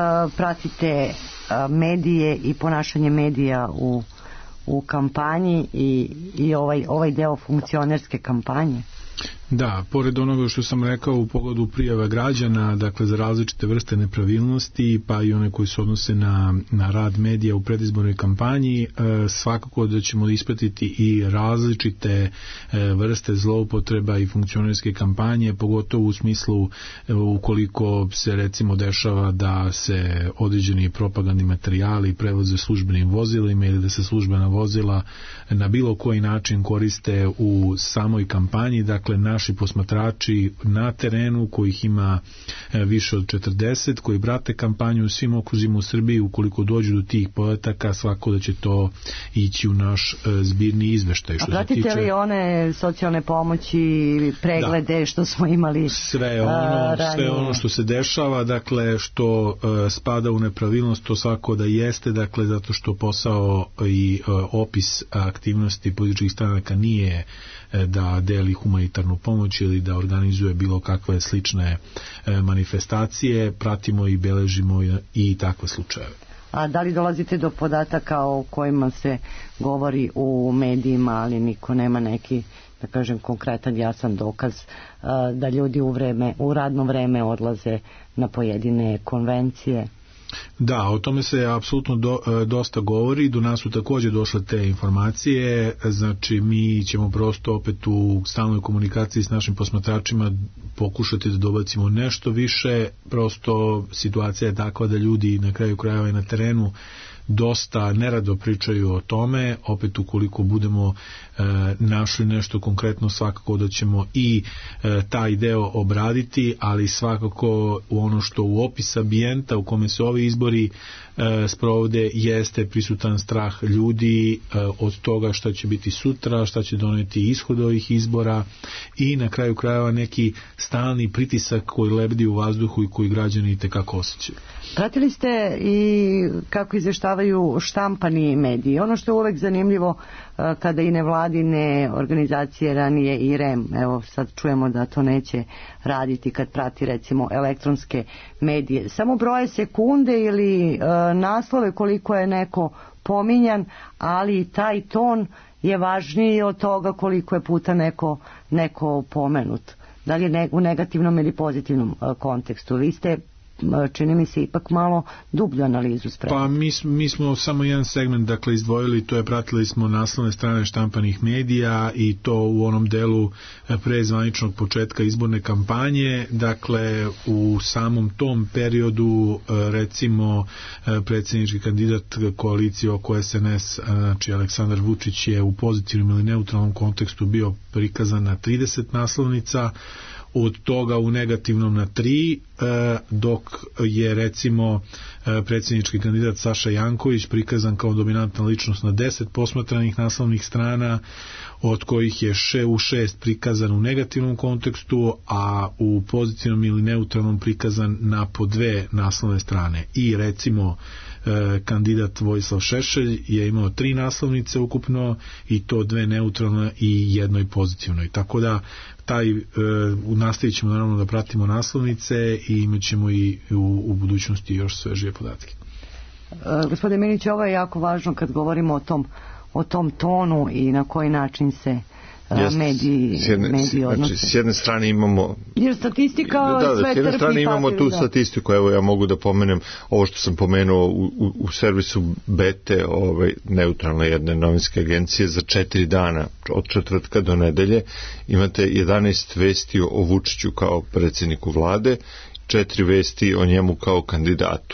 pratite medije i ponašanje medija u, u kampanji i, i ovaj, ovaj deo funkcionerske kampanje? Da, pored onoga što sam rekao u pogledu prijava građana, dakle za različite vrste nepravilnosti, pa i one koji se odnose na, na rad medija u predizbornoj kampanji, e, svakako da ćemo ispratiti i različite e, vrste zloupotreba i funkcionerske kampanje, pogotovo u smislu e, ukoliko se recimo dešava da se određeni propagandni materijali prevoze službenim vozilima ili da se službena vozila na bilo koji način koriste u samoj kampanji, dakle naši posmatrači na terenu kojih ima više od četrdeset, koji brate kampanju u svim okruzima u Srbiji, ukoliko dođu do tih podataka, svako da će to ići u naš zbirni izveštaj. Što A pratite tiče... li one socijalne pomoći ili preglede da. Što smo imali sve ono, a, sve ono što se dešava, dakle što uh, spada u nepravilnost, to svako da jeste, dakle zato što posao i uh, opis aktivnosti političkih stranaka nije da deli humanitarnu pomoć ili da organizuje bilo kakve slične e, manifestacije, pratimo i beležimo i, i takve slučajeve. A da li dolazite do podataka o kojima se govori u medijima, ali niko nema neki, da kažem, konkretan jasan dokaz a, da ljudi u vreme, u radno vreme odlaze na pojedine konvencije? Da, o tome se apsolutno do, dosta govori, do nas su također došle te informacije, znači mi ćemo prosto opet u stalnoj komunikaciji s našim posmatračima pokušati da dobacimo nešto više, prosto situacija je takva da ljudi na kraju krajeva i na terenu dosta nerado pričaju o tome, opet ukoliko budemo e, našli nešto konkretno, svakako da ćemo i e, taj deo obraditi, ali svakako u ono što u opis ambijenta u kome se ovi izbori e, sprovode jeste prisutan strah ljudi e, od toga šta će biti sutra, šta će doneti ishod ovih izbora i na kraju krajeva neki stalni pritisak koji lebdi u vazduhu i koji građani itekako osjećaju. Pratili ste i kako izveštavaju štampani mediji. Ono što je uvek zanimljivo kada i nevladine organizacije, ranije i R E M, evo sad čujemo da to neće raditi kad prati recimo elektronske medije. Samo broje sekunde ili e, naslove koliko je neko pominjan, ali taj ton je važniji od toga koliko je puta neko, neko pomenut. Da li je ne, u negativnom ili pozitivnom e, kontekstu. Vi ste, čini mi se, ipak malo dublju analizu spremni. Pa mi, mi smo samo jedan segment dakle izdvojili, to je pratili smo naslovne strane štampanih medija i to u onom delu pre zvaničnog početka izborne kampanje. Dakle u samom tom periodu recimo predsjednički kandidat koalicije oko S N S, znači Aleksandar Vučić, je u pozitivnom ili neutralnom kontekstu bio prikazan na trideset naslovnica, od toga u negativnom na tri, dok je recimo predsjednički kandidat Saša Janković prikazan kao dominantna ličnost na deset posmatranih naslovnih strana, od kojih je še, u šest prikazan u negativnom kontekstu, a u pozitivnom ili neutralnom prikazan na po dve naslovne strane. I recimo kandidat Vojislav Šešelj je imao tri naslovnice ukupno, i to dve neutralne i jednoj pozitivnoj. Tako da taj, e, nastavit ćemo naravno da pratimo naslovnice i imat ćemo i u, u budućnosti još svežije podatke. E, gospodine Milić, ovo je jako važno kad govorimo o tom, o tom tonu i na koji način se Jest, mediji, s jedne, mediji odnose. Znači, s jedne strane imamo... Jer statistika da, da, sve s jedne strane imamo papir, tu da. statistiku, evo ja mogu da pomenem ovo što sam pomenuo u, u, u servisu Bete, ovaj, neutralne jedne novinske agencije, za četiri dana, od četvrtka do nedelje, imate jedanaest vesti o Vučiću kao predsjedniku vlade, četiri vesti o njemu kao kandidatu.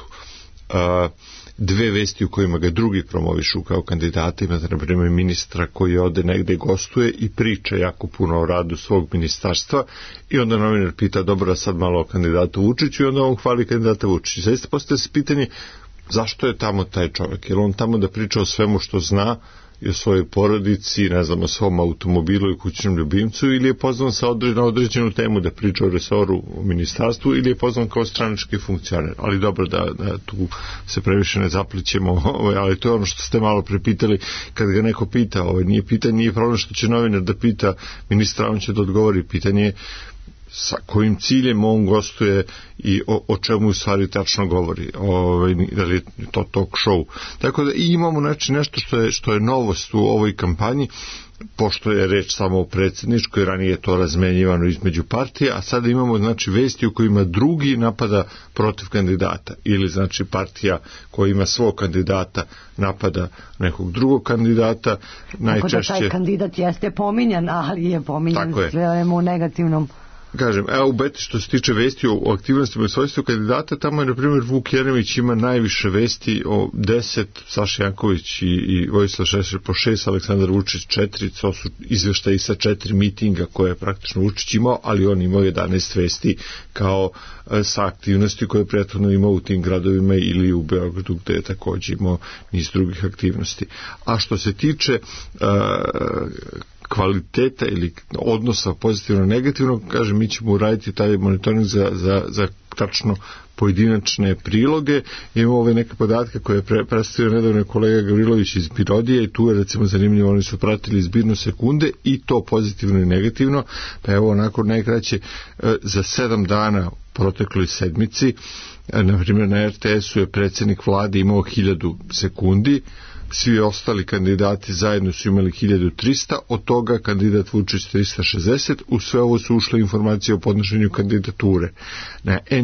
Uh, dve vesti u kojima ga drugi promovišu kao kandidata. Imate na primjer ministra koji ode negde i gostuje i priča jako puno o radu svog ministarstva, i onda novinar pita, dobro, sad malo o kandidatu Vučiću, i onda on hvali kandidata Vučića. Zaista postoje se pitanje zašto je tamo taj čovjek, jer on tamo da priča o svemu što zna i o svojoj porodici, ne znam, o svom automobilu i kućnom ljubimcu, ili je pozvan sa određenu, na određenu temu da priča o resoru u ministarstvu, ili je pozvan kao stranački funkcioner. Ali dobro, da, da tu se previše ne zaplićemo, ali to je ono što ste malo prepitali, kad ga neko pita, ovaj, nije pitanje, nije problem što će novinar da pita ministra, on će da odgovori. Pitanje je sa kojim ciljem on gostuje i o, o čemu u stvari tačno govori, ovaj, da li je to talk show. Tako da i imamo znači, nešto što je, što je novost u ovoj kampanji, pošto je reč samo o predsjedničkoj, ranije je to razmenjivano između partija, a sada imamo znači vesti u kojima drugi napada protiv kandidata, ili znači partija koja ima svog kandidata napada nekog drugog kandidata. Najčešće... Tako da taj kandidat jeste pominjan, ali je pominjan sve u negativnom. Kažem, evo u Beti što se tiče vesti o aktivnostima i svojstvu kandidata, tamo je na primjer Vuk Jeremić ima najviše vesti o deset, Saša Janković i, i Vojislav Šešelj po šest, Aleksandar Vučić četiri, to su izveštaji sa četiri mitinga koje je praktično Vučić imao, ali on imao jedanaest vesti kao e, sa aktivnosti koje je prethodno imao u tim gradovima ili u Beogradu gde je također imao niz drugih aktivnosti. A što se tiče e, kvaliteta ili odnosa pozitivno negativno, kažem, mi ćemo uraditi taj monitoring za, za, za tačno pojedinačne priloge. Imamo ove neke podatke koje je predstavio nedavno kolega Gavrilović iz Pirodije, i tu je recimo zanimljivo, oni su pratili zbirno sekunde i to pozitivno i negativno, pa evo onako najkraće, za sedam dana protekloj sedmici, na primjer na R T S-u je predsjednik vlade imao hiljadu sekundi, svi ostali kandidati zajedno su imali hiljadu trista, od toga kandidat Vučić trista šezdeset, u sve ovo su ušle informacije o podnošenju kandidature. Na N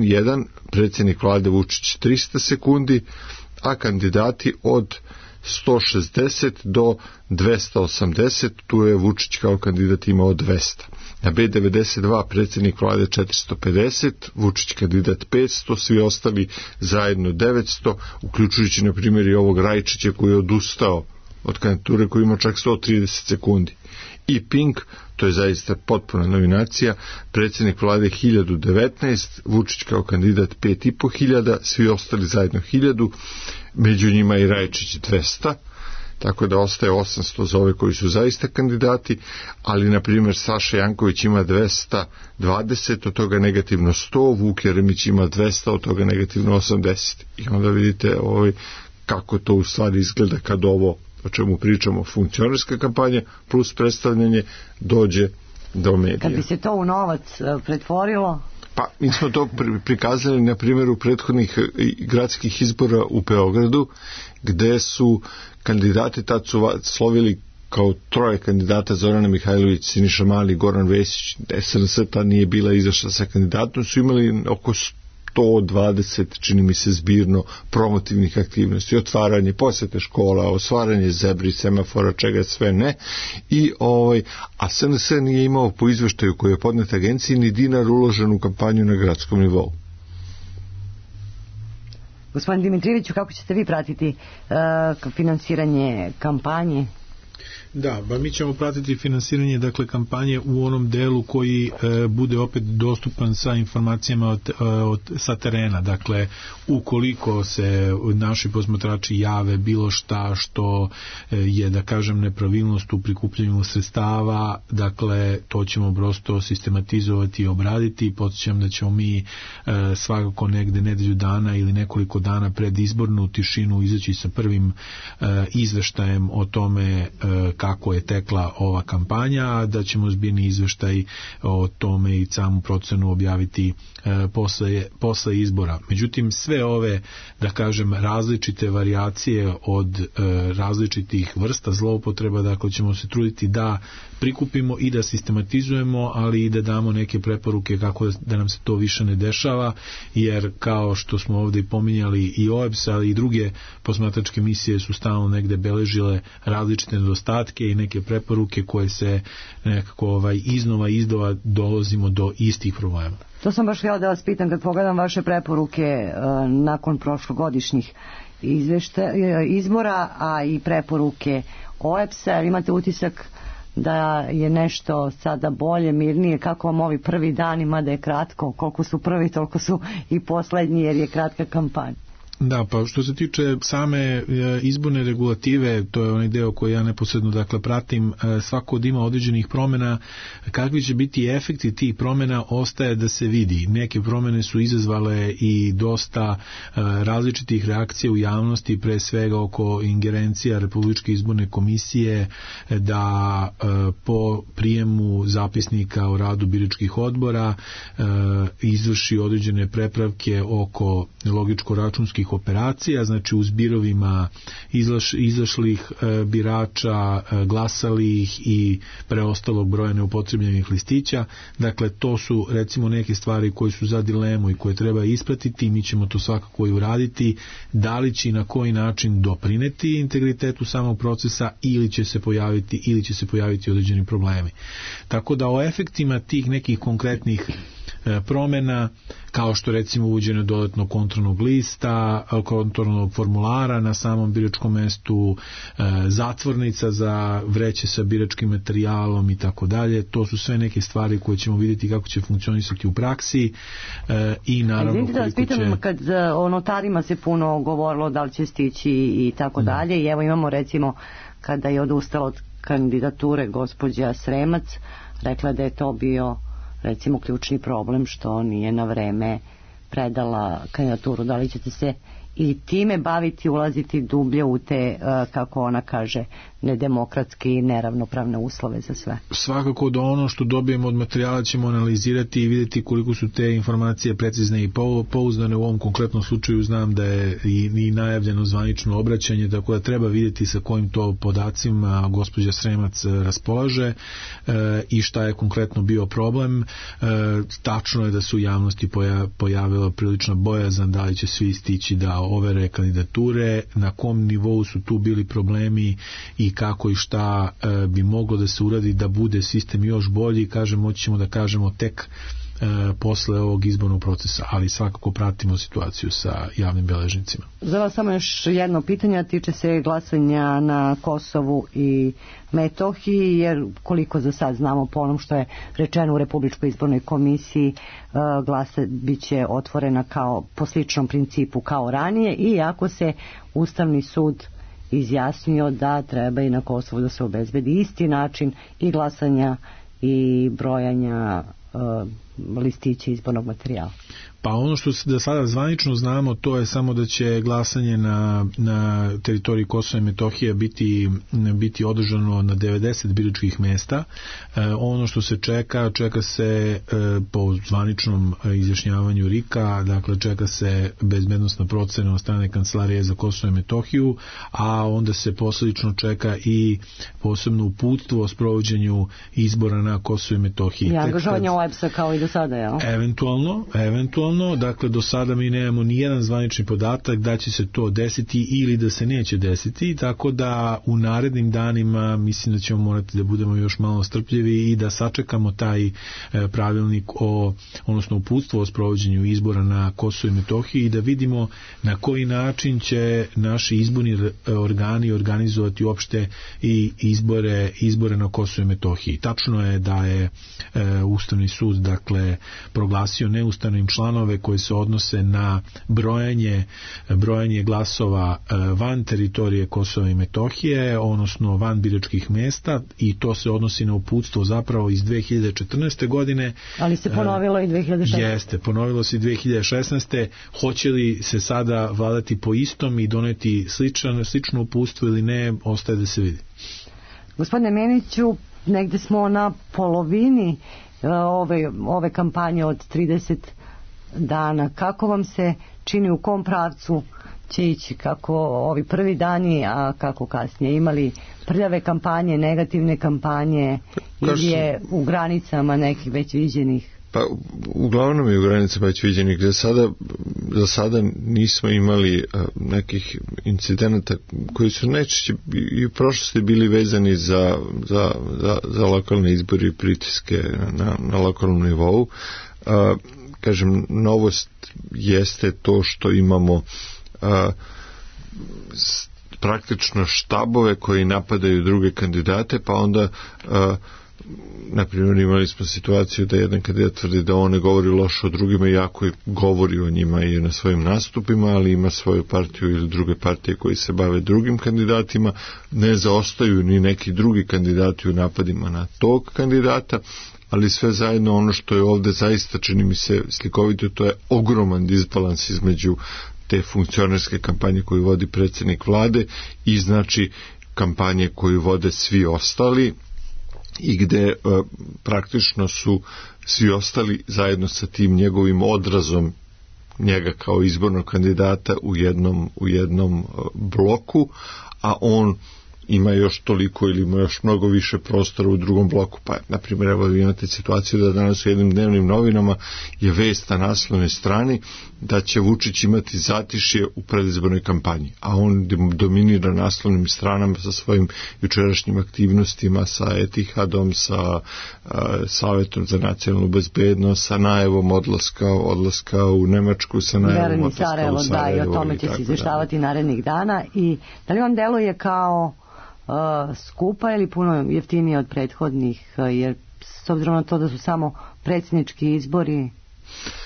Tim jedan, predsjednik vlade Vučić trista sekundi, a kandidati od sto šezdeset do dvesta osamdeset, tu je Vučić kao kandidat imao dvesta. Na B devedeset dva predsjednik vlade četiristo pedeset, Vučić kandidat petsto, svi ostali zajedno devetsto, uključujući na primjer i ovog Rajčića koji je odustao od kandidature, koji ima čak sto trideset sekundi. I Pink, to je zaista potpuna nominacija, predsjednik vlade hiljadu devetnaest, Vučić kao kandidat pet i po hiljada, svi ostali zajedno hiljadu, među njima i Rajčić dvesta, tako da ostaje osamsto za ove koji su zaista kandidati, ali na primjer Saša Janković ima dvesta dvadeset, od toga negativno sto, Vuk Jeremić ima dvesta, od toga negativno osamdeset. I onda vidite ovaj, kako to u stvari izgleda kad ovo o čemu pričamo, funkcionerska kampanja plus predstavljanje dođe do medija. Kad bi se to u novac pretvorilo? Pa, mi smo to prikazali na primjeru prethodnih gradskih izbora u Beogradu, gde su kandidati tad su slovili kao troje kandidata, Zorana Mihajlović, Siniša Mali, Goran Vesić, S N S tad nije bila izašla sa kandidatom, su imali oko sto dvadeset, čini mi se, zbirno promotivnih aktivnosti, otvaranje posete škola, osvaranje zebri, semafora, čega sve ne, i ovaj, a S N S nije imao po izveštaju koji je podnet agenciji ni dinar uložen u kampanju na gradskom nivou. Gospodin Dimitrijeviću, kako ćete vi pratiti uh, finansiranje kampanje? Da, ba mi ćemo pratiti finansiranje, dakle, kampanje u onom delu koji e, bude opet dostupan sa informacijama od, od, sa terena. Dakle, ukoliko se naši posmatrači jave bilo šta što e, je, da kažem, nepravilnost u prikupljanju sredstava, dakle, to ćemo prosto sistematizovati i obraditi. Podsjećam da ćemo mi e, svakako negde nedelju dana ili nekoliko dana pred izbornu tišinu izaći sa prvim e, izveštajem o tome e, kako je tekla ova kampanja, da ćemo zbirni izveštaj o tome i samu procenu objaviti e, posle, posle izbora. Međutim, sve ove, da kažem, različite varijacije od e, različitih vrsta zloupotreba, dakle ćemo se truditi da prikupimo i da sistematizujemo, ali i da damo neke preporuke kako da nam se to više ne dešava, jer kao što smo ovdje i pominjali i O E B S, ali i druge posmatračke misije su stalno negde beležile različite nedostatke i neke preporuke koje se nekako ovaj, iznova i izdova dolazimo do istih problema. To sam baš htjela da vas pitam, kad pogledam vaše preporuke uh, nakon prošlogodišnjih izvešta, izbora, a i preporuke O E B S-a, imate utisak da je nešto sada bolje, mirnije, kako vam ovi prvi dani, mada je kratko, koliko su prvi, toliko su i poslednji, jer je kratka kampanja? Da, pa što se tiče same izborne regulative, to je onaj deo koji ja neposredno dakle pratim, svako od ima određenih promjena, kakvi će biti efekti tih promjena ostaje da se vidi. Neke promjene su izazvale i dosta različitih reakcija u javnosti, pre svega oko ingerencija Republičke izborne komisije da po prijemu zapisnika o radu biračkih odbora izvrši određene prepravke oko logičko-računskih operacija, znači u zbirovima izlaš, izašlih e, birača, e, glasalih i preostalog broja neupotrebljenih listića. Dakle, to su recimo neke stvari koje su za dilemu i koje treba ispratiti. Mi ćemo to svakako i uraditi. Da li će i na koji način doprineti integritetu samog procesa ili će se pojaviti ili će se pojaviti određeni problemi. Tako da o efektima tih nekih konkretnih promjena, kao što recimo uvođenje dodatnog kontrolnog lista, kontrolnog formulara na samom biračkom mestu, zatvornica za vreće sa biračkim materijalom i tako dalje. To su sve neke stvari koje ćemo vidjeti kako će funkcionisati u praksi i naravno koliko da vas pitam, će... kad o notarima se puno govorilo da li će stići i tako da. dalje, i evo imamo recimo kada je odustala od kandidature gospođa Sremac, rekla da je to bio recimo ključni problem što nije na vreme predala kandidaturu. Da li ćete se i time baviti, ulaziti dublje u te, kako ona kaže, nedemokratske i neravnopravne uslove za sve. Svakako da ono što dobijemo od materijala ćemo analizirati i vidjeti koliko su te informacije precizne i pouzdane. U ovom konkretnom slučaju znam da je i, i najavljeno zvanično obraćanje, tako da treba vidjeti sa kojim to podacima gospođa Sremac raspolaže e, i šta je konkretno bio problem. E, tačno je da su u javnosti poja, pojavila prilična bojazan da li će svi stići da overe kandidature, na kom nivou su tu bili problemi i kako i šta e, bi moglo da se uradi da bude sistem još bolji, kažem, moći ćemo da kažemo tek e, posle ovog izbornog procesa, ali svakako pratimo situaciju sa javnim beležnicima. Za vas samo još jedno pitanje, tiče se glasanja na Kosovu i Metohiji, jer koliko za sad znamo po onom što je rečeno u Republičkoj izbornoj komisiji, e, glasa biće otvorena kao po sličnom principu kao ranije, i ako se Ustavni sud izjasnio da treba i na Kosovu da se obezbedi isti način i glasanja i brojanja uh, listića izbornog materijala. Pa ono što da sada zvanično znamo, to je samo da će glasanje na, na teritoriji Kosova i Metohije biti, biti održano na devedeset biračkih mesta. E, ono što se čeka, čeka se e, po zvaničnom izjašnjavanju R I K-a, dakle čeka se bezbednosna procena od strane Kancelarije za Kosovo i Metohiju, a onda se posljedično čeka i posebno uputstvo o sprovođenju izbora na Kosovo i Metohiji. I angažovanje O E B S-a kao i do sada, jel? Eventualno, eventualno. Dakle, do sada mi nemamo ni jedan zvanični podatak da će se to desiti ili da se neće desiti, tako da u narednim danima mislim da ćemo morati da budemo još malo strpljivi i da sačekamo taj pravilnik o, odnosno uputstvo o sprovođenju izbora na Kosovu i Metohiji i da vidimo na koji način će naši izborni organi organizovati uopšte i izbore, izbore na Kosovu i Metohiji. Tačno je da je e, Ustavni sud, dakle, proglasio neustavnim članove koji se odnose na brojanje, brojanje glasova van teritorije Kosova i Metohije, odnosno van biračkih mesta, i to se odnosi na uputstvo zapravo iz dve hiljade četrnaeste. godine. Ali se ponovilo i dve hiljade šesnaeste. Jeste, ponovilo se i dve hiljade šesnaeste. Hoće li se sada vladati po istom i doneti sličan, slično uputstvo ili ne, ostaje da se vidi. Gospodine Meniću, negde smo na polovini ove, ove kampanje od trideset dana. Kako vam se čini, u kom pravcu će ići, kako ovi prvi dani, a kako kasnije? Imali prljave kampanje, negativne kampanje, ili je u granicama nekih već viđenih? Pa uglavnom je u granicama već viđenih, gdje sada, za sada nismo imali uh, nekih incidenata koji su najčešće i u prošlosti bili vezani za, za, za, za lokalne izbore i pritiske na, na lokalnom nivou. Uh, kažem, novost jeste to što imamo a, s, praktično štabove koji napadaju druge kandidate, pa onda a, na primjer imali smo situaciju da jedan kandidat tvrdi da on ne govori loše o drugima, iako govori o njima i na svojim nastupima, ali ima svoju partiju ili druge partije koji se bave drugim kandidatima, ne zaostaju ni neki drugi kandidati u napadima na tog kandidata, ali sve zajedno ono što je ovdje zaista, čini mi se, slikovito, to je ogroman disbalans između te funkcionerske kampanje koju vodi predsjednik vlade i znači kampanje koju vode svi ostali, i gde e, praktično su svi ostali zajedno sa tim njegovim odrazom njega kao izbornog kandidata u jednom, u jednom e, bloku, a on ima još toliko ili ima još mnogo više prostora u drugom bloku. Pa, na primjer, evo vi imate situaciju da danas u jednim dnevnim novinama je vest na naslovnoj strani da će Vučić imati zatišje u predizbornoj kampanji, a on dominira naslovnim stranama sa svojim jučerašnjim aktivnostima, sa Etihadom, sa uh, Savetom za nacionalnu bezbednost, sa najavom odlaska, odlaska u Nemačku, sa najavom odlaska Sarajevo, u Sarajevo. Da, i o tome će se izveštavati narednih dana. I da li vam deluje kao uh, skupa ili puno jeftinije od prethodnih, jer s obzirom na to da su samo predsjednički izbori?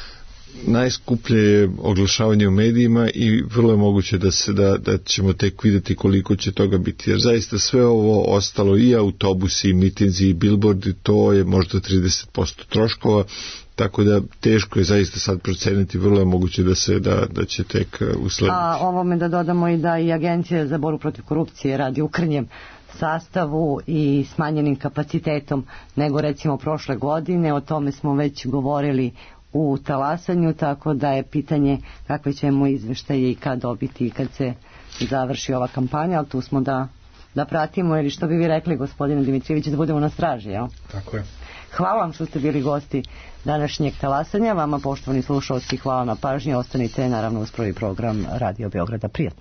najskuplje je oglašavanje u medijima i vrlo je moguće da se da, da ćemo tek vidjeti koliko će toga biti, jer zaista sve ovo ostalo, i autobusi, i mitinzi, i billboardi, to je možda trideset posto troškova, tako da teško je zaista sad proceniti, vrlo je moguće da se da, da će tek uslediti. A ovome da dodamo i da i Agencija za borbu protiv korupcije radi u krnjem sastavu i smanjenim kapacitetom nego recimo prošle godine, o tome smo već govorili u talasanju, tako da je pitanje kakve ćemo izveštaje i kad dobiti i kad se završi ova kampanja, ali tu smo da, da pratimo, ili što bi vi rekli, gospodine Dimitrijević, da budemo na straži, jel? Tako je. Hvala vam što ste bili gosti današnjeg talasanja, vama poštovani slušalci, hvala na pažnji, ostanite naravno uz prvi program Radio Beograda. Prijatno.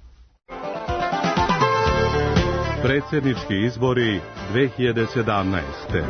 Predsjednički izbori dve hiljade sedamnaeste.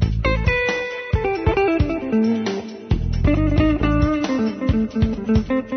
Thank you.